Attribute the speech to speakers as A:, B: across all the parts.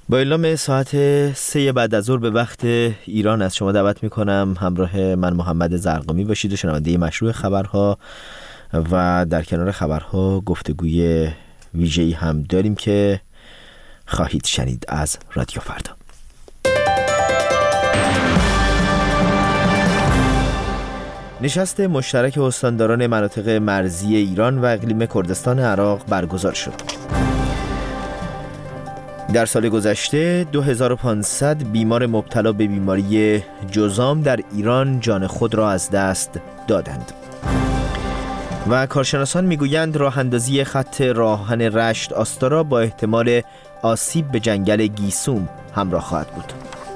A: با اعلام ساعت 3 بعد از ظهر به وقت ایران از شما دعوت میکنم همراه من محمد زرقامی باشید و شنونده مشروع خبرها و در کنار خبرها گفتگوی ویژه‌ای هم داریم که خواهید شنید از رادیو فردا. نشست مشترک استانداران مناطق مرزی ایران و اقلیم کردستان عراق برگزار شد. در سال گذشته 2500 بیمار مبتلا به بیماری جذام در ایران جان خود را از دست دادند. و کارشناسان میگویند راه اندازی خط راهن رشت آستارا با احتمال آسیب به جنگل گیسوم همراه خواهد بود.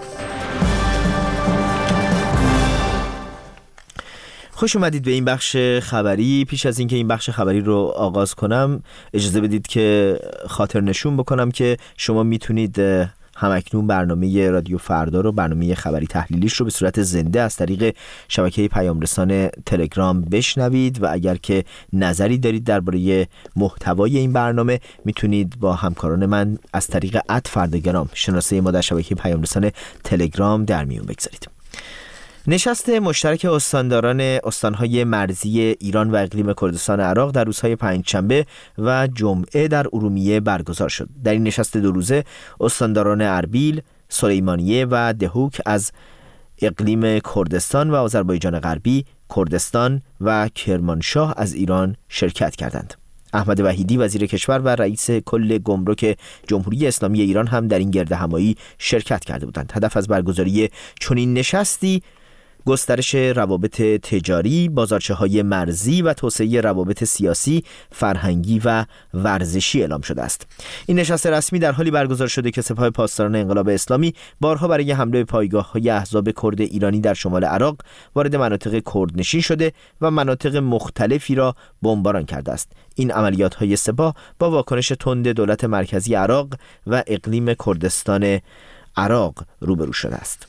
A: خوش اومدید به این بخش خبری. پیش از اینکه این بخش خبری رو آغاز کنم اجازه بدید که خاطر نشون بکنم که شما میتونید همکنون برنامه رادیو فردا رو، برنامه خبری تحلیلیش رو به صورت زنده از طریق شبکه پیام رسان تلگرام بشنوید و اگر که نظری دارید درباره محتوای این برنامه میتونید با همکاران من از طریق @فرداگرام شناسه ما در شبکه پیام رسان تلگرام در میون بگذارید. نشست مشترک استانداران استانهای مرزی ایران و اقلیم کردستان عراق در روزهای پنجشنبه و جمعه در ارومیه برگزار شد. در این نشست 2 روزه استانداران اربیل، سلیمانیه و دهوک از اقلیم کردستان و آذربایجان غربی، کردستان و کرمانشاه از ایران شرکت کردند. احمد وحیدی وزیر کشور و رئیس کل گمرک جمهوری اسلامی ایران هم در این گردهمایی شرکت کرده بودند. هدف از برگزاری چنین نشستی گسترش روابط تجاری، بازارچه‌های مرزی و توسعه روابط سیاسی، فرهنگی و ورزشی اعلام شده است. این نشست رسمی در حالی برگزار شده که سپاه پاسداران انقلاب اسلامی بارها برای حمله به پایگاه‌های احزاب کرد ایرانی در شمال عراق وارد مناطق کردنشین شده و مناطق مختلفی را بمباران کرده است. این عملیات‌های سپاه با واکنش تند دولت مرکزی عراق و اقلیم کردستان عراق روبرو شده است.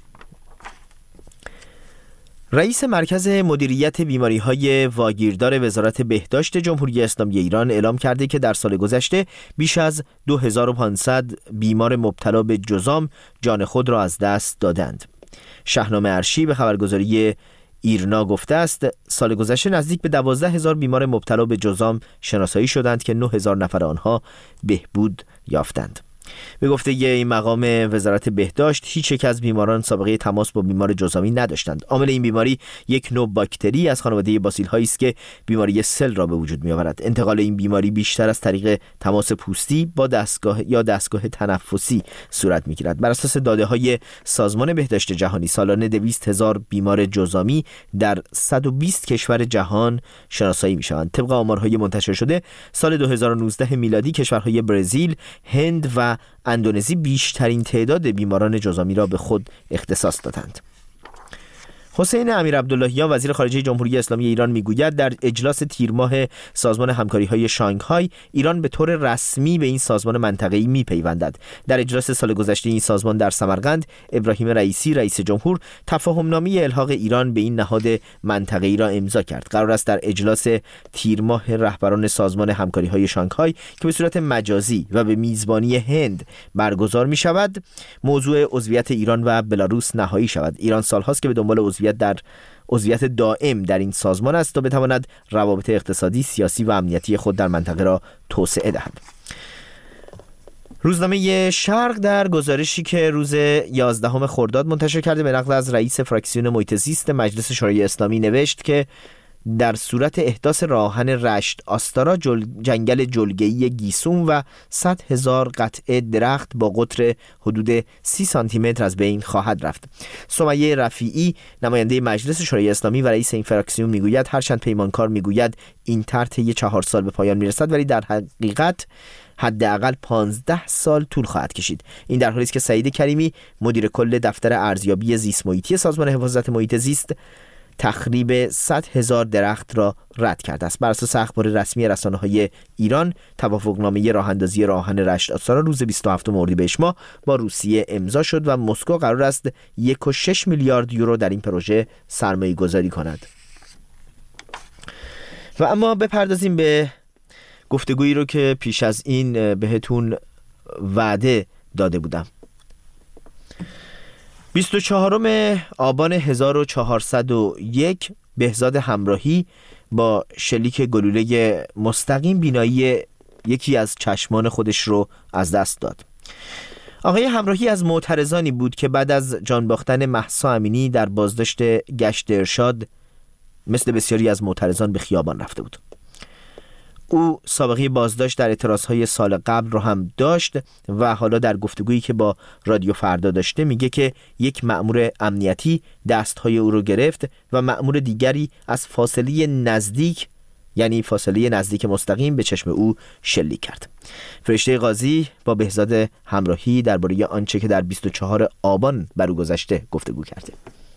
A: رئیس مرکز مدیریت بیماری‌های واگیردار وزارت بهداشت جمهوری اسلامی ایران اعلام کرده که در سال گذشته بیش از 2500 بیمار مبتلا به جذام جان خود را از دست دادند. شاهنامه ارشی به خبرگزاری ایرنا گفته است سال گذشته نزدیک به 12000 بیمار مبتلا به جذام شناسایی شدند که 9000 نفر آنها بهبود یافتند. به گفته این مقام وزارت بهداشت هیچ یک از بیماران سابقه تماس با بیمار جذامی نداشتند. عامل این بیماری یک نوع باکتری از خانواده باسیل‌هایی است که بیماری سل را به وجود می‌آورد. انتقال این بیماری بیشتر از طریق تماس پوستی با دستگاه تنفسی صورت می‌گیرد. بر اساس داده‌های سازمان بهداشت جهانی سالانه 200,000 بیمار جذامی در 120 کشور جهان شناسایی می‌شوند. طبق آمارهای منتشر شده سال 2019 میلادی کشورهای برزیل، هند و اندونزی بیشترین تعداد بیماران جذامی را به خود اختصاص دادند. حسین امیرعبداللهیان وزیر خارجه جمهوری اسلامی ایران میگوید در اجلاس تیر ماه سازمان همکاری‌های شانگهای ایران به طور رسمی به این سازمان منطقه‌ای میپیوندد. در اجلاس سال گذشته این سازمان در سمرقند ابراهیم رئیسی رئیس جمهور تفاهم‌نامه الحاق ایران به این نهاد منطقه‌ای را امضا کرد. قرار است در اجلاس تیر ماه رهبران سازمان همکاری‌های شانگهای که به صورت مجازی و به میزبانی هند برگزار می‌شود موضوع عضویت ایران و بلاروس نهایی شود. ایران سال‌هاست که به دنبال عضویت دائم در این سازمان است تا بتواند روابط اقتصادی، سیاسی و امنیتی خود در منطقه را توسعه دهد. روزنامه شرق در گزارشی که روز 11 خرداد منتشر کرده به نقل از رئیس فراکسیون محیط زیست مجلس شورای اسلامی نوشت که در صورت احداث راهن رشت آستارا جنگل جلگه‌ای گیسوم و 100,000 قطعه درخت با قطر حدود 30 سانتی متر از بین خواهد رفت. سمیه رفیعی نماینده مجلس شورای اسلامی و رئیس این فراکسیون میگوید هرچند پیمانکار میگوید این طرح طی 4 سال به پایان میرسد ولی در حقیقت حداقل 15 سال طول خواهد کشید. این در حالی است که سعید کریمی مدیر کل دفتر ارزیابی زیست محیطی سازمان حفاظت محیط زیست تخریب 100,000 درخت را رد کرده است. بر اساس اخبار رسمی رسانه‌های ایران توافقنامه راه‌اندازی راهن رشت آستارا روز 27 اردیبهشت ماه با روسیه امضا شد و مسکو قرار است 1.6 میلیارد یورو در این پروژه سرمایه‌گذاری کند. و اما بپردازیم به گفتگویی رو که پیش از این بهتون وعده داده بودم. 24 آبان 1401 بهزاد همراهی با شلیک گلوله مستقیم بینایی یکی از چشمان خودش رو از دست داد. آقای همراهی از معترضانی بود که بعد از جان باختن مهسا امینی در بازداشت گشت ارشاد مثل بسیاری از معترضان به خیابان رفته بود. او سابقه بازداشت در اعتراضهای سال قبل رو هم داشت و حالا در گفتگویی که با رادیو فردا داشته میگه که یک مأمور امنیتی دستهای او رو گرفت و مأمور دیگری از فاصله نزدیک، یعنی فاصله نزدیک مستقیم، به چشم او شلیک کرد. فرشته قاضی با بهزاد همراهی درباره آنچه که در 24 آبان بر او گذشته گفتگو کرده.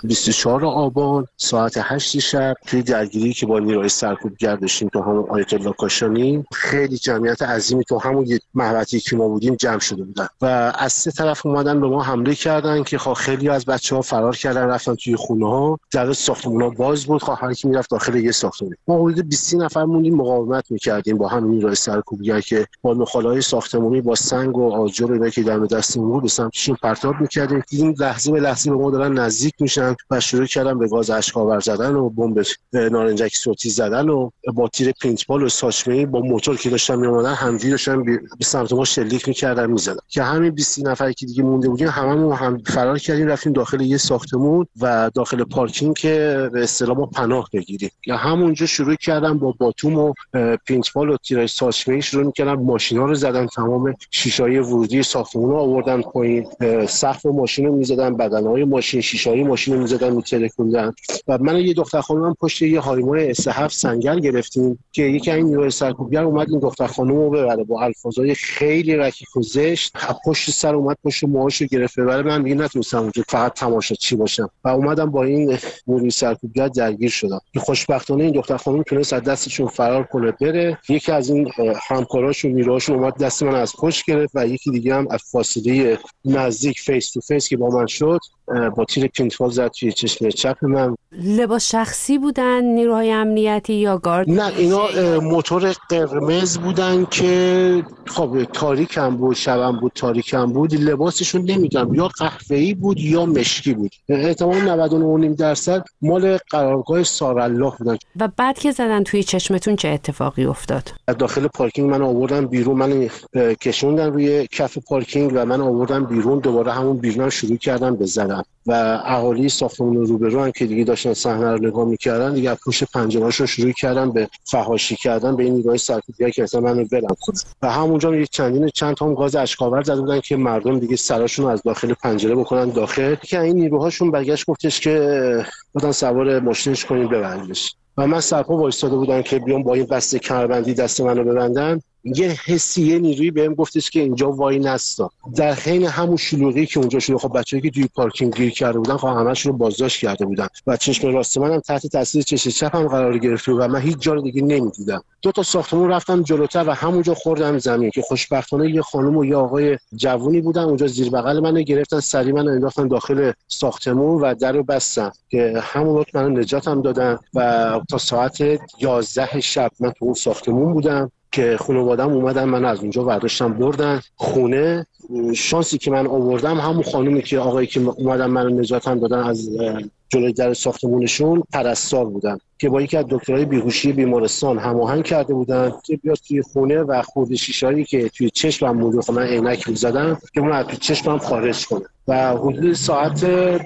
B: 24 آبان ساعت 8 شب توی درگیری که با نیروهای سرکوبگر داشتیم تو همون آیت الله کاشانی، خیلی جمعیت عظیمی تو همون محوطه‌ای که ما بودیم جمع شده بودن و از سه طرف اومدن به ما حمله کردن که خیلی از بچه‌ها فرار کردن رفتن توی خونه‌ها. در ساختمان‌ها باز بود، هر کی میرفت داخل یه ساختمان. ما حدود 20 نفر موندیم مقاومت می‌کردیم با همین نیروهای سرکوبگر که با نخاله‌های ساختمانی با سنگ و آجر اینا که دم دستمون بود به سمتشون پرتاب می‌کردیم. این لحظه به لحظه به ما دارن نزدیک میشن و شروع کردن به گاز اشک‌آور زدن و بمب نارنجک صوتی زدن و با تیر پینتبال و ساچمه‌ای با موتور که داشتن میومدن همدی داشتن به سمت ما شلیک می‌کردن می‌زدن که همین 20 نفری که دیگه مونده بودیم هممون هم فرار کردیم رفتیم داخل یه ساختمون و داخل پارکینگ که به اصطلاح ما پناه بگیریم. یا همونجا شروع کردن با باتوم و پینتبال و تیر ساچمه‌ای شروع می‌کردن ماشینا رو زدن، تمام شیشه‌های ورودی ساختمون رو آوردن پایین، سقف ماشین رو می‌زدن، بدنهای ماشین، شیشه‌های ماشین رو می‌زدن می‌ترکوندن و من یه دختر خانومم پشت یه هایمای S7 سنگر گرفتیم که یکی این نیروی سرکوبگر اومد این دختر خانومو ببره با الفاظای خیلی رکیک و زشت، پشت سر اومد پشت موهاشو گرفت ببره. من دیگه نتونستم اونجا فقط تماشاچی باشم و اومدم با این نیروی سرکوبگر درگیر شدم که خوشبختانه این دختر خانوم تونست از دستشون فرار کنه بره. یکی از این همکاراش و نیروهاشون اومد دست من از پشت گرفت و یکی دیگه هم از فاصله نزدیک فیس تو فیس که با من شد با تیر پینتبال زد توی چشم چپ من.
C: لباس شخصی بودن نیروهای امنیتی یا گارد؟
B: نه، اینا موتور قرمز بودن که خب تاریک هم بود، شبم بود، تاریک هم بود. لباسشون نمیدونم یا قهوه‌ای بود یا مشکی بود، احتمال 99.5% مال قرارگاه سارالله بودن.
C: و بعد که زدن توی چشمتون چه اتفاقی افتاد؟
B: داخل پارکینگ من آوردن بیرون، من کشوندن روی کف پارکینگ و من آوردن بیرون، دوباره همون بیرون شروع کردن به زدن و اهالی ساختمون روبرو هم که دیگه داشتن صحنه رو نگاه می‌کردن دیگه از پشت پنجره‌هاشون شروع کردن به فحاشی کردن به این نیروهای سرکوبگر که اصلا منو ولم کنن و همونجا یک چند تا گاز اشک‌آور زده بودن که مردم دیگه سراشون از داخل پنجره بکنن داخل، که این نیروهاشون برگشت گفتش که بعدن سوار ماشینش کنین ببریدش و من سرپا وایساده بودم که بیام با این بسته کمربندی دست منو ببندن. یه حسی نیرویی بهم گفتش که اینجا وای نستا. در حین همون شلوغی که اونجا شده، خب بچه‌ای که توی پارکینگ گیر کرده بودن خب همه‌شون رو بازداشت کرده بودن و چشم راست منم تحت تاثیر چشم چپم قرار گرفته و من هیچ جا رو دیگه نمی‌دیدم. دو تا ساختمون رفتم جلوتر و همونجا خوردم زمین که خوشبختانه یه خانم و یه آقای جوونی بودن اونجا زیر بغل منو گرفتن، سری منو انداختن داخل ساختمون و درو بستن که همون وقت منو نجاتم دادن و تا ساعت 11 شب من تو اون ساختمون بودم که خانواده‌ام اومدن من از اونجا برداشتم بردن خونه. شانسی که من آوردم همون خانومی که آقایی که اومدن منو نجاتم دادن از جلوی در ساختمونشون پرستار بودن که با یکی از دکترای بیهوشی بیمارستان هماهنگ کرده بودن که بیاد توی خونه و خورده شیشه‌ای که توی چشمم بود من عینک می‌زدم که اون از توی چشمم خارج کنه و حدود ساعت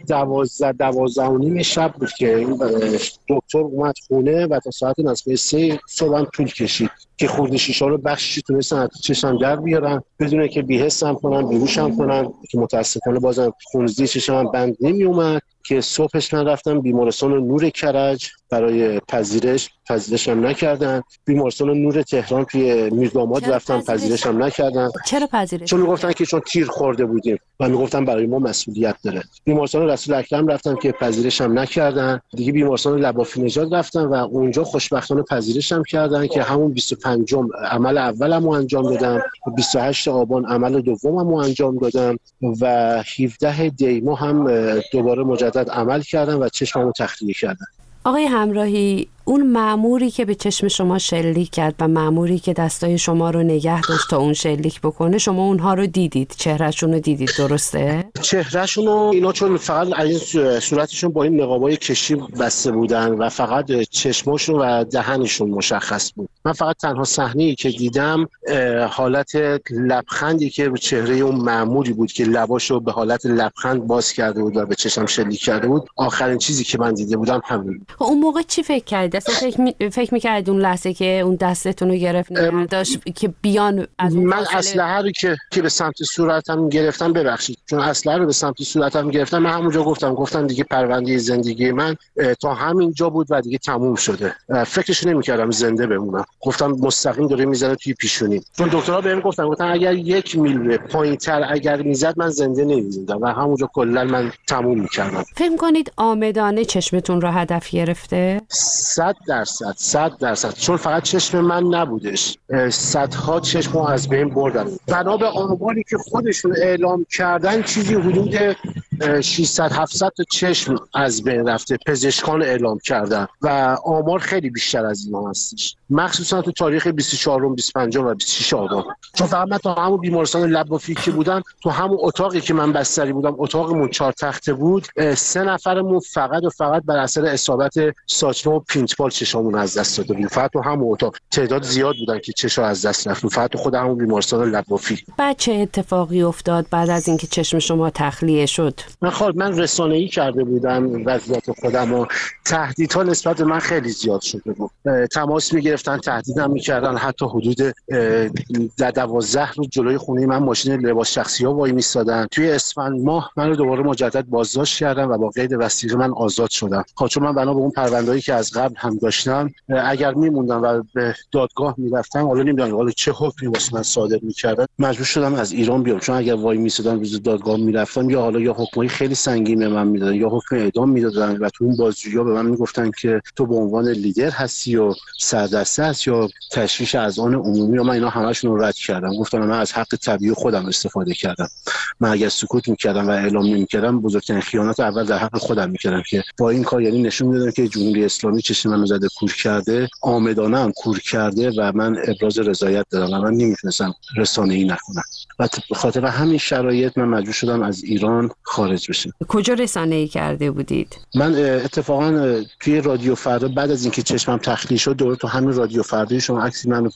B: 12:30 شب بود که این دکتر اومد خونه و تا ساعت نزدیک 3 صبح طول کشید که خورده شیشه رو بخشی تونستن از چشمم در بیارن بدون که بی‌حسم کنن بیهوشم کنن که متاسفانه بازم خونریزی چشمم بند نمی اومد که صبحش من رفتم بیمارستان نور کرج برای پذیرشم نکردن. بیمارستان نور تهران توی میرداماد رفتم پذیرشم نکردن.
C: چرا پذیرش؟
B: چون میگفتن که چون تیر خورده بودیم و میگفتن برای ما مسئولیت داره. بیمارستان رسول اکرم رفتم که پذیرشم نکردن. دیگه بیمارستان لبافی نژاد رفتم و اونجا خوشبختانه پذیرشم کردن که همون 25 عمل اولمو انجام دادم، 28 آبان عمل دوممو انجام دادم و 17 دی‌ماه هم دوباره مجدد عمل کردم و چشممو تخلیه کردم.
C: آقای همراهی، اون مأموری که به چشم شما شلیک کرد و مأموری که دستای شما رو نگه داشت تا اون شلیک بکنه، شما اونها رو دیدید، چهرهشون رو دیدید، درسته؟
B: چهرهشون رو اینا چون فقط این صورتشون با این نقابای کشی بسته بودن و فقط چشماشون و دهنشون مشخص بود. من فقط تنها صحنه‌ای که دیدم حالت لبخندی که رو چهره اون مأموری بود که لباشو به حالت لبخند باز کرده بود و به چشم شلیک کرده بود. آخرین چیزی که من دیده بودم همین.
C: اون موقع چی فکر کردید؟ اصلا فکر می‌کردید اون لحظه که اون دستتون رو گرفت داشت که بیان از اون
B: من اسلحه رو که به سمت صورتم گرفتم، ببخشید چون اسلحه رو به سمت صورتم گرفتم، من همونجا گفتم دیگه پرونده زندگی من تا همین جا بود و دیگه تموم شده. فکرش نمی‌کردم زنده بمونم. گفتم مستقیم داره میزنه توی پیشونی. چون دکترها بهم گفتن اگر 1 میل پایین‌تر اگر میزد من زنده نمی‌موندم و همونجا کلا من تموم می‌کردم.
C: فکر کنید عامدانه چشمتون رو هدف گرفته؟
B: 100% چون فقط چشم من نبودش، صدها چشمو از بین بردن. بنا به آماری که خودشون اعلام کردن چیزی حدود 600-700 تا چشم از بین رفته، پزشکان اعلام کردن و آمار خیلی بیشتر از این هستش، مخصوصا تو تاریخ 24 25 و 26 آبان. چون فقط من تا همون بیمارستان لب و فیک بودم، تو همون اتاقی که من بستری بودم، اتاقمون 4 تخته بود، 3 نفرمون فقط بر اثر اصابت ساچمه و پینتبال چشامون از دست داده بودیم. فقط تو همون اتاق تعداد زیاد بودن که چشا از دست رفت، فقط تو خود همون بیمارستان لب و فیک.
C: بعد چه اتفاقی افتاد بعد از اینکه چشم شما تخلیه شد؟
B: من رسانه‌ای کرده بودم وضعیت خودم و تهدیدها نسبت به من خیلی زیاد شده بود. تماس می‌گرفتن، تهدیدم می‌کردن، حتی حدود 12 روز جلوی خونه من ماشین لباس شخصی‌ها وای می‌ایستادن. توی اسفند ماه منو دوباره مجدد بازداشت کردن و با قید وثیقه من آزاد شدم. چون من بنا به اون پرونده‌ای که از قبل هم داشتم، اگر می‌موندم و به دادگاه می‌رفتم، حالا نمی‌دونم چه حکمی واسه من صادر می‌کردن، مجبور شدم از ایران بیام. چون اگر وای می‌ایستادم روز دادگاه می‌رفتم، یا حکمای خیلی سنگین به من میدادن یا حکم اعدام میدادن و تو اون بازجویی‌ها به من میگفتن که تو به عنوان لیدر هستی و سردسته هستی یا تشویش اذهان عمومی، و من اینا همشون رو رد کردم. گفتم من از حق طبیعی خودم استفاده کردم. من اگر سکوت میکردم و اعلام نمیکردم، بزرگترین خیانت اول در حق خودم میکردم که با این کار یعنی نشون میدادم که جمهوری اسلامی چشم منو زده کور کرده، عامدانه هم کور کرده و من ابراز رضایت دادم و من نمیتونستم رسانه‌ای نکنم. و به خاطر همین شرایط من مجبور شدم از ایران خارج بشم.
C: کجا رسانه‌ای کرده بودید؟
B: من اتفاقا توی رادیو فردا بعد از اینکه چشمم تخلیه شد، دوباره تو همین رادیو فردا شما عکسی منو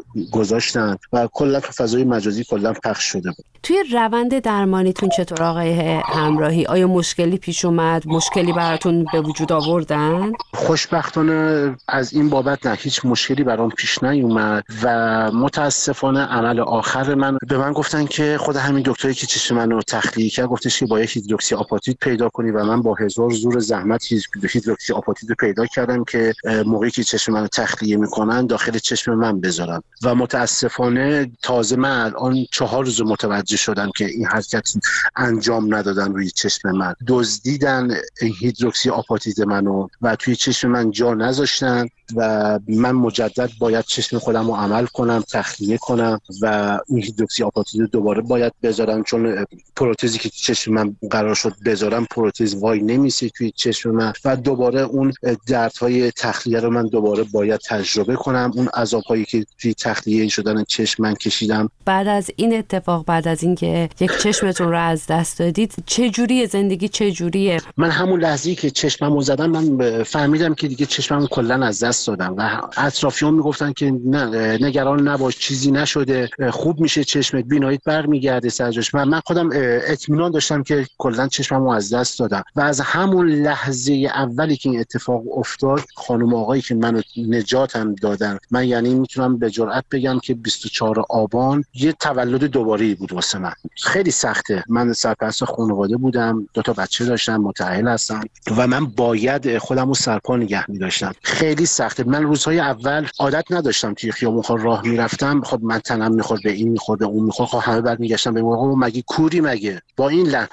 B: گذاشتن و کلا تو فضای مجازی کلا پخش شده بود.
C: توی روند درمانیتون چطور آقای همراهی؟ آیا مشکلی پیش اومد؟ مشکلی براتون به وجود آوردن؟
B: خوشبختانه از این بابت نه، هیچ مشکلی برام پیش نیومد و متاسفانه عمل آخر من به من گفتن که خود همین دکتری که چشم منو تخلیه کرد گفتش که باید هیدروکسی آپاتیت پیدا کنی و من با هزار زور زحمت هیدروکسی آپاتیت رو پیدا کردم که موقعی که چشم منو تخلیه میکنن داخل چشم من بذارم و متاسفانه تازه من الان 4 روز متوجه شدم که این حرکت انجام ندادن روی چشم من، دزدیدن هیدروکسی آپاتیت منو و توی چشم من جا نذاشتن و من مجدد باید چشم خودم رو عمل کنم، تخلیه کنم و این هیدروکسی آپاتیت رو دوباره باید بذارم، چون پروتزی که چشم من قرار شد بذارم پروتز وای نمیشه توی چشم من و دوباره اون دردهای تخلیه رو من دوباره باید تجربه کنم، اون عذابهایی که توی تخلیه شدن چشم من کشیدم.
C: بعد از این اتفاق، بعد از اینکه یک چشمتون رو از دست دادید، چه جوریه زندگی؟ چه جوریه؟
B: من همون لحظه‌ای که چشممو زدم من فهمیدم که دیگه چشممو کلا از دست دادم و اطرافیان میگفتن که نه نگران نباش، چیزی نشده، خوب میشه چشمت، بیناییت برمیگرده سر جاش. من خودم اطمینان داشتم که کلا چشممو از دست دادم و از همون لحظه اولی که این اتفاق افتاد، خانم آقایی که منو نجاتم دادن، من یعنی میتونم به جرئت بگم که 24 آبان یه تولد دوباره بود واسه من. خیلی سخته، من سرپرست خانواده بودم، 2 تا بچه داشتم، متأهل هستم و من باید خودمو سرپا نگه می‌داشتم. خیلی سخته. من روزهای اول عادت نداشتم توی خیابون راه میرفتم، خب من تنم میخورد به این میخورد به اون میخورد، خب همه بعد میگشتم به موقع مگه کوری، مگه با این لحن حتی با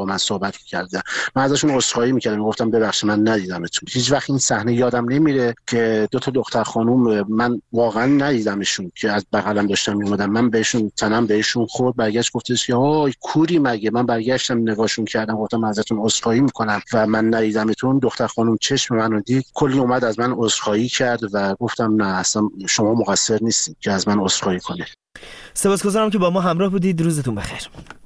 B: من صحبت کردن. من ازشون عذرخواهی میکردم، گفتم ببخشید من ندیدمتون. هیچ وقت این صحنه یادم نمیره که دو تا دختر خانم من واقعا ندیدمشون که از بغلم داشتن میومدن، من بهشون تنم بهشون خورد، برگشت گفتش که آی کوری مگه. من برگشتم نگاهشون کردم، گفتم ازتون عذرخواهی میکنم و من ندیدمتون. دختر خانم چشم منو دید، کلی اومد از من عذرخواهی کرد و گفتم نه اصلا شما مقصر نیستید که از من عذرخواهی کنید.
A: سپاسگزارم که با ما همراه بودید. روزتون بخیر.